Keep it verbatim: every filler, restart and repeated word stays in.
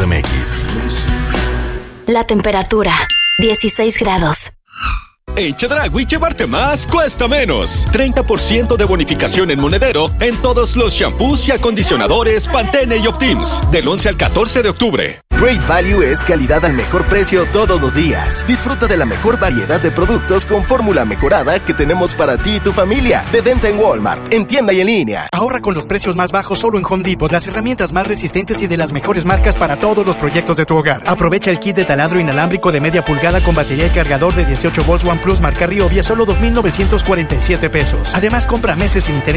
m x. La temperatura, dieciséis grados. En Chedraui llevarte más cuesta menos. treinta por ciento de bonificación en monedero en todos los shampoos y acondicionadores Pantene y Optims. Del once al catorce de octubre. Great Value es calidad al mejor precio todos los días. Disfruta de la mejor variedad de productos con fórmula mejorada que tenemos para ti y tu familia. De venta en Walmart, en tienda y en línea. Ahorra con los precios más bajos solo en Home Depot. Las herramientas más resistentes y de las mejores marcas para todos los proyectos de tu hogar. Aprovecha el kit de taladro inalámbrico de media pulgada con batería y cargador de dieciocho volts OnePlus marca Ryobi a solo dos mil novecientos cuarenta y siete pesos. Además, compra meses sin interés